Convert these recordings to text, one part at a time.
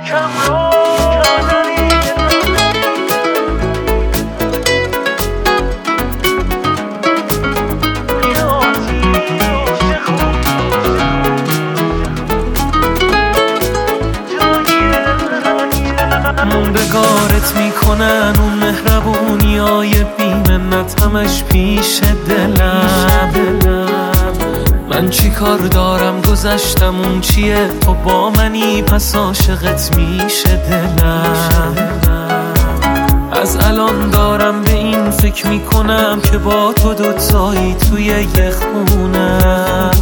موندگارت میکنن اون مهربونیای بی‌منت همش پیش دلم. من چی کار دارم گذشتم اون چیه، تو با منی پس عاشقت میشه دلم. از الان دارم به این فکر میکنم که با تو دوتایی توی یه خونم.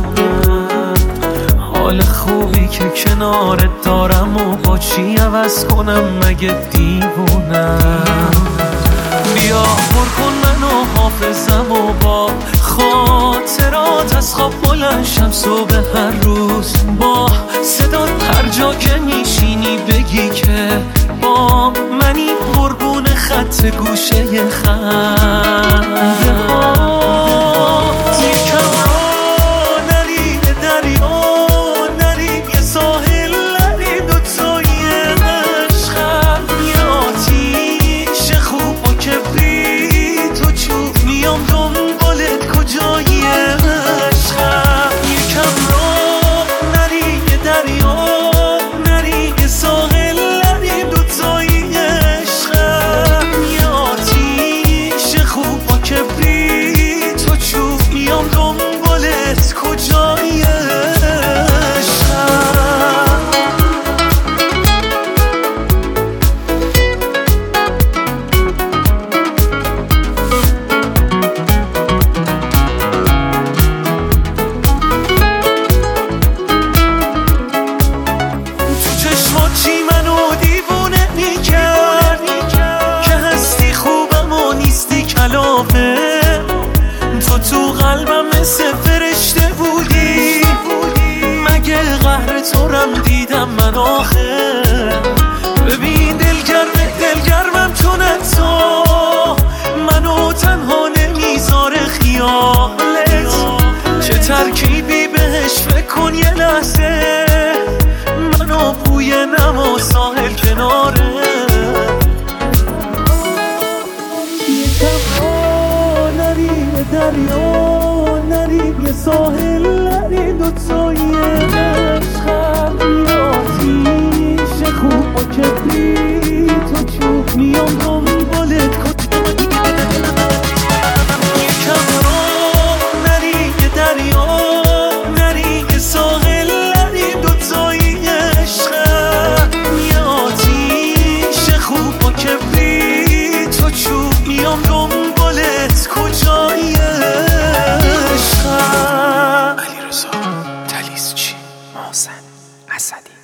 حال خوبی که کنارت دارم و با چی عوض کنم مگه دیوونم. بیا پر کن منو حافظم و با خاطرات از خواب بلند شم صبح هر روز. با صدات هر جا که میشینی بگی که با منی قربون خط گوشه خنده هات. یکم را نریم دریا نریم یه ساحل نریم دوتایی عشقم. یه آتیش خوب و کبریت و چوب میام دنبالت کجایی عشقم. یکم را نریم یه دریا نریم یه ساحل نریم دوتایی عشقم. یه آتیش خوب و کبریت و چوب میام دنبالت کجایی عشقم. چی منو دیوونه میکرد که هستی خوبم و نیستی کلافه. تو قلبم مثل فرشته بودی مگه قهر تورم دیدم من آخه. ببین دلگرمم چون تو منو تنها نمیذاره خیالت. چه ترکیبی بهش فکر کن یه لحظه منو بوی نما ساحل کناره. یکم را نریم دریا نریم یه ساحل نریم دوتایی عشقم. یه آتیش خوب و کبریت و چوب میام دنبالت کجایی. یکم را نریم یه دریا نریم یه ساحل نریم دوتایی عشقم. یه آتیش خوب و کبریت و چوب میام دنبالت کجایی عشقم. علیرضا تلیسچی محسن اسدی.